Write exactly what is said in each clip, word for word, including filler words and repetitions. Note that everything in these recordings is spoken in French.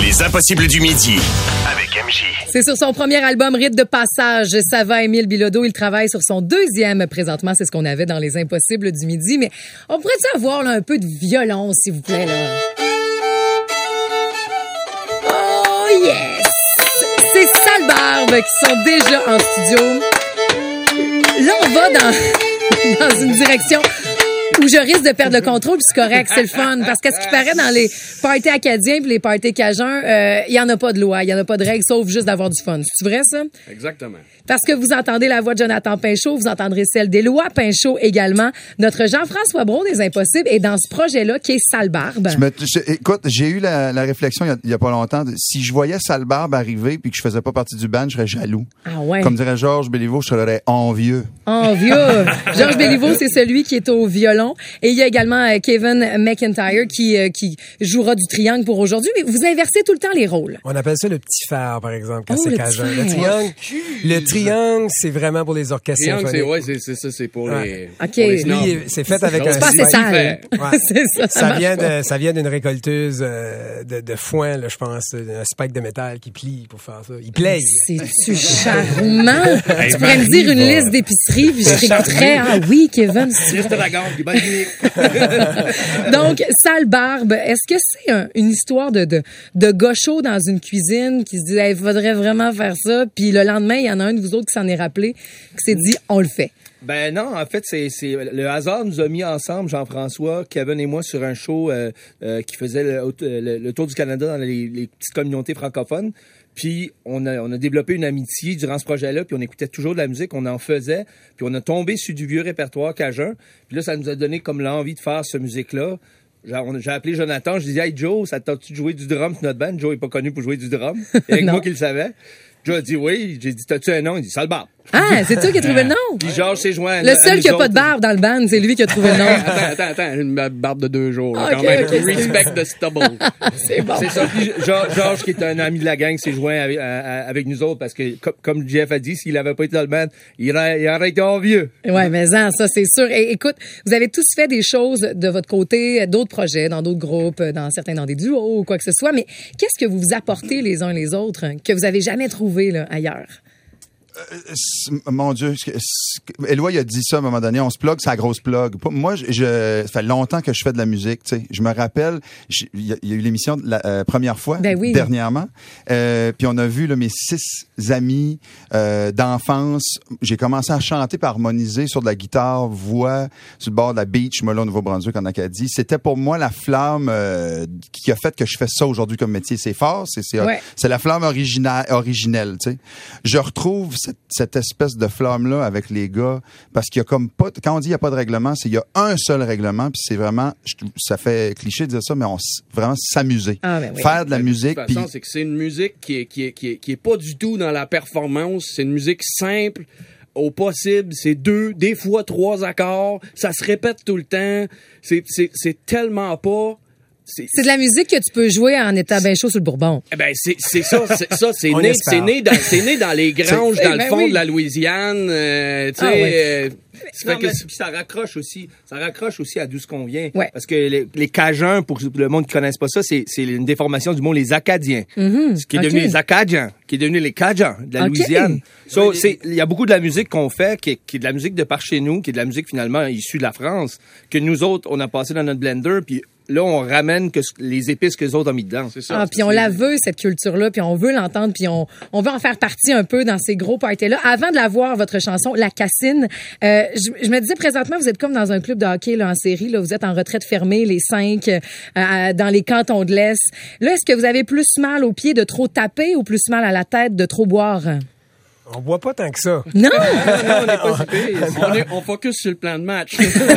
Les Impossibles du Midi, avec M J. C'est sur son premier album, Rite de passage. Ça va, Émile Bilodeau. Il travaille sur son deuxième présentement. C'est ce qu'on avait dans Les Impossibles du Midi. Mais on pourrait-tu avoir là, un peu de violon, s'il vous plaît, là? Oh, yes! C'est Sale Barbe qui sont déjà en studio. Là, on va dans, dans une direction où je risque de perdre le contrôle, puis c'est correct, c'est le fun. Parce qu'à ce qui paraît, dans les parties acadiens puis les parties cajuns, il euh, y en a pas de loi, il y en a pas de règles, sauf juste d'avoir du fun. C'est vrai, ça? Exactement. Parce que vous entendez la voix de Jonathan Pinchot, vous entendrez celle d'Éloi Pinchot également. Notre Jean-François Brault des Impossibles est dans ce projet-là qui est Sale Barbe. Je me, je, écoute, j'ai eu la, la réflexion il y, a, il y a pas longtemps. De, si je voyais Sale Barbe arriver puis que je faisais pas partie du band, je serais jaloux. Ah ouais. Comme dirait Georges Béliveau, je serais envieux. Envieux. Georges Béliveau, c'est celui qui est au violon. Et il y a également euh, Kevin McIntyre qui, euh, qui jouera du triangle pour aujourd'hui. Mais vous inversez tout le temps les rôles. On appelle ça le petit fer, par exemple, quand Oh, c'est le cajun. petit Le fer. triangle, le triangle, c'est vraiment pour les orchestres Triangle, c'est, symphoniques. ouais, c'est, c'est ça, c'est pour Ouais. les. OK. Pour les Lui, snobs. c'est fait avec un C'est pas assez spike. sale. Ouais. C'est ça, ça, Ça marche vient pas. de, ça vient d'une récolteuse euh, de, de foin, là, je pense, un spike de métal qui plie pour faire ça. Il playe. C'est-tu charmant? Tu pourrais me dire une liste d'épiceries, puis je t'écouterais. Ah oui, Kevin, c'est Liste de la gorge, qui bat le nez. Donc, Sale Barbe, est-ce que c'est un- une histoire de, de, de gaucho dans une cuisine qui se dit, il faudrait vraiment faire ça, puis le lendemain, il y en a un de vous autres qui s'en est rappelé, qui s'est dit, on le fait. Ben non, en fait, c'est, c'est le hasard nous a mis ensemble, Jean-François, Kevin et moi, sur un show euh, euh, qui faisait le, le, le tour du Canada dans les, les petites communautés francophones. Puis on a, on a développé une amitié durant ce projet-là, puis on écoutait toujours de la musique, on en faisait, puis on a tombé sur du vieux répertoire cajun. Puis là, ça nous a donné comme l'envie de faire cette musique-là. J'ai, on, j'ai appelé Jonathan, je disais « Hey Joe, ça te tente-tu de jouer du drum sur notre band? » Joe est pas connu pour jouer du drum. Et avec Non. moi qui le savait. Joe a dit oui. J'ai dit, t'as-tu un nom? Il dit, Sale Barbe. Ah, c'est toi qui as trouvé le nom? Puis Georges s'est joint à Le à seul nous qui a pas autres. de barbe dans le band, c'est lui qui a trouvé le nom. Attends, attends, attends. Une barbe de deux jours, là, Ok, quand même. ok, Respect the stubble. C'est bon. C'est ça. Puis Georges, Georges, qui est un ami de la gang, s'est joint avec, à- à- avec nous autres parce que, comme, comme Jeff a dit, s'il avait pas été dans le band, il aurait, il aurait été envieux. Ouais, mais ça, ça c'est sûr. Et écoute, vous avez tous fait des choses de votre côté, d'autres projets, dans d'autres groupes, dans certains dans des duos ou quoi que ce soit. Mais qu'est-ce que vous vous apportez les uns les autres hein, que vous avez jamais trouvé là, ailleurs? C'est- Mon Dieu, c'est- c'est- Éloi, il a dit ça à un moment donné, on se plug, c'est la grosse plug. Pas- Moi, je, je- ça fait longtemps que je fais de la musique, tu sais. Je me rappelle, j'ai- il y, a il y a eu l'émission de la euh, première fois, Ben oui. dernièrement, euh, puis on a vu là, mes six amis euh, d'enfance. J'ai commencé à chanter, puis à harmoniser sur de la guitare, voix, sur le bord de la beach, moi là, au Nouveau-Brunswick, en Acadie. C'était pour moi la flamme euh, qui a fait que je fais ça aujourd'hui comme métier. C'est fort, c'est c'est, Ouais. c'est la flamme originale, originelle, tu sais. Je retrouve cette, cette espèce de flamme-là avec les gars, parce qu'il y a comme pas, quand on dit il y a pas de règlement, c'est il y a un seul règlement, puis c'est vraiment, je trouve- ça fait cliché de dire ça, mais on s- vraiment s'amuser. Ah, ben oui. Faire de la De musique, toute puis façon, c'est que c'est une musique qui est, qui est, qui est, qui est pas du tout dans la performance. C'est une musique simple. Au possible, c'est deux, des fois trois accords. Ça se répète tout le temps. C'est, c'est, c'est tellement pas... C'est, C'est de la musique que tu peux jouer en étant bien chaud sur le Bourbon. Eh ben c'est c'est ça c'est ça c'est On né espère. c'est né dans c'est né dans les granges C'est- dans le ben fond oui. de la Louisiane euh, tu sais Ah ouais. euh, Non, fait que mais c'est- puis ça raccroche aussi, ça raccroche aussi à d'où ce qu'on vient. Ouais. Parce que les, les Cajuns, pour le monde qui connaisse pas ça, c'est, c'est une déformation du mot les Acadiens. Ce qui est ok. devenu les Acadiens, qui est devenu les Cajuns de la Ok. Louisiane. So, c'est, il y a beaucoup de la musique qu'on fait, qui est, qui est de la musique de par chez nous, qui est de la musique finalement issue de la France, que nous autres, on a passé dans notre blender, puis là, on ramène que ce- les épices que les autres ont mis dedans. c'est ça Ah, puis on la veut, cette culture-là, puis on veut l'entendre, puis on, on veut en faire partie un peu dans ces gros parties-là. Avant de la voir, votre chanson, La Cassine, euh, je, je me disais présentement, vous êtes comme dans un club de hockey là, en série, là, vous êtes en retraite fermée, les cinq, euh, à- dans les cantons de l'Est. Là, est-ce que vous avez plus mal aux pieds de trop taper ou plus mal à la tête de trop boire? On boit pas tant que ça. Non! non, on n'est pas si pire. on, est, on focus sur le plan de match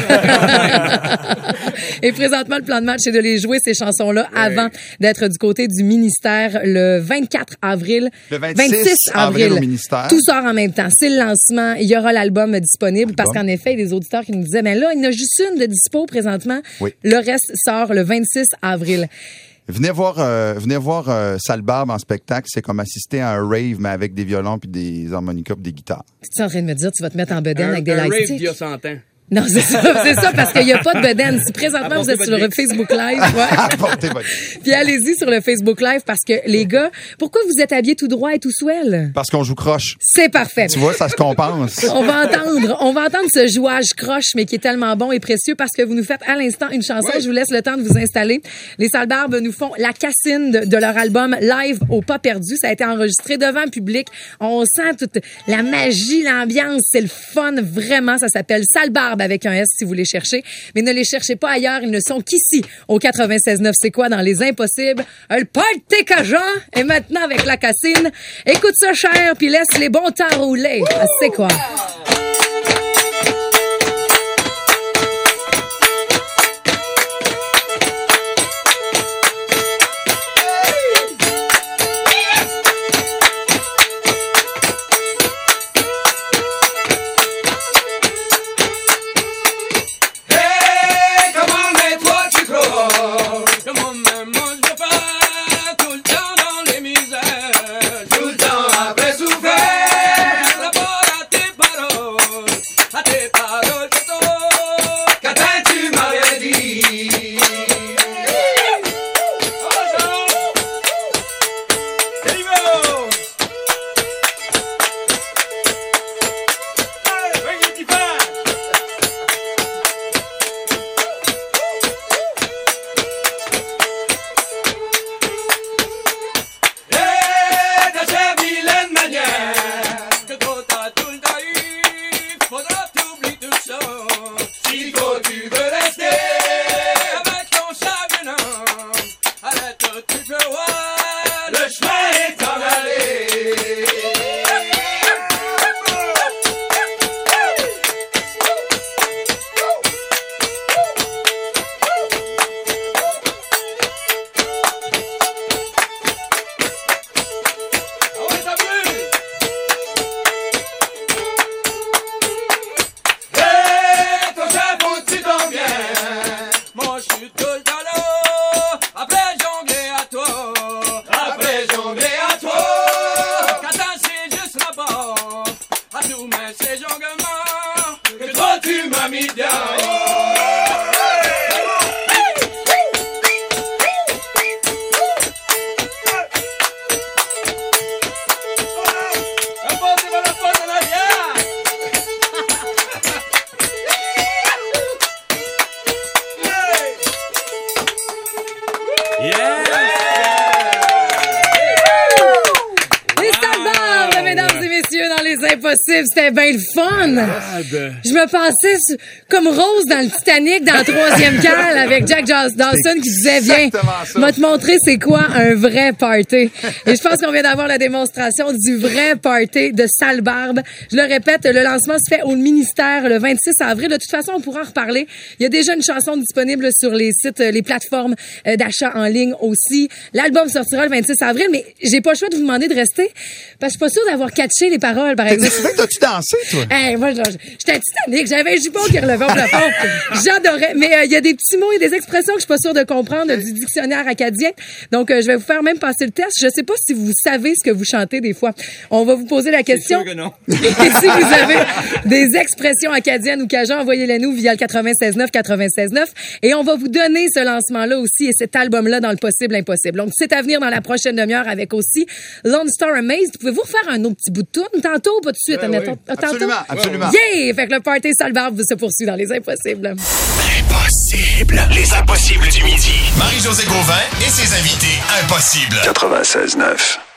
Et présentement, le plan de match, c'est de les jouer, ces chansons-là, avant d'être du côté du ministère le vingt-quatre avril. Le vingt-six avril au ministère. Tout sort en même temps. C'est le lancement. Il y aura l'album disponible parce Album. qu'en effet, il y a des auditeurs qui nous disaient, mais là, il y en a juste une de dispo présentement. Oui. Le reste sort le vingt-six avril. venez voir, euh, venez voir euh, Sale Barbe en spectacle, c'est comme assister à un rave, mais avec des violons puis des harmonicas puis des guitares. Tu es en train de me dire, tu vas te mettre en bedaine un, avec des un rave lightsticks? d'il y a cent ans Non, c'est ça, c'est ça, parce qu'il n'y a pas de bedaine. Si présentement vous êtes sur le Facebook Live, ouais. Apportez votre... Puis allez-y sur le Facebook Live parce que les gars, pourquoi vous êtes habillés tout droit et tout swell? Parce qu'on joue croche. C'est parfait. Tu vois, ça se compense. On va entendre, on va entendre ce jouage croche, mais qui est tellement bon et précieux parce que vous nous faites à l'instant une chanson. Ouais. Je vous laisse le temps de vous installer. Les Sales Barbes nous font la cassine de, de leur album Live au Pas Perdu. Ça a été enregistré devant le public. On sent toute la magie, l'ambiance. C'est le fun, vraiment. Ça s'appelle Sales Barbes avec un S si vous les cherchez. Mais ne les cherchez pas ailleurs. Ils ne sont qu'ici, au quatre-vingt-seize neuf. C'est quoi dans Les Impossibles? Le party cajun. Et maintenant avec la cassine. Écoute ça, cher, puis laisse les bons temps rouler. Ah, c'est quoi? Impossible, c'était bien le fun. Je me pensais comme Rose dans le Titanic, dans la troisième cale, avec Jack Dawson qui disait, viens, je vais te montrer c'est quoi un vrai party. Et je pense qu'on vient d'avoir la démonstration du vrai party de Sales Barbes. Je le répète, le lancement se fait au ministère le vingt-six avril. De toute façon, on pourra en reparler. Il y a déjà une chanson disponible sur les sites, les plateformes d'achat en ligne aussi. L'album sortira le vingt-six avril, mais j'ai pas le choix de vous demander de rester parce que je suis pas sûre d'avoir catché les paroles, par exemple. T'as-tu dansé, toi? Hey, moi, j'étais Titanic. J'avais un jupon qui relevait au plafond. J'adorais. Mais il euh, y a des petits mots et des expressions que je suis pas sûre de comprendre du dictionnaire acadien. Donc, euh, je vais vous faire même passer le test. Je sais pas si vous savez ce que vous chantez des fois. On va vous poser la question. C'est sûr que non. Et si vous avez des expressions acadiennes ou cajun, envoyez-les nous via le quatre-vingt-seize neuf quatre-vingt-seize neuf. Et on va vous donner ce lancement-là aussi et cet album-là dans le possible impossible. Donc, c'est à venir dans la prochaine demi-heure avec aussi Lone Star Amazed. Pouvez-vous refaire un autre petit bout de tourne tantôt ou pas tout de suite? Ouais, oui. Absolument, absolument. Yeah! Fait que le party Sales Barbes se poursuit dans Les Impossibles. Impossible. Les Impossibles du midi. Marie-Josée Gauvin et ses invités impossibles. quatre-vingt-seize neuf.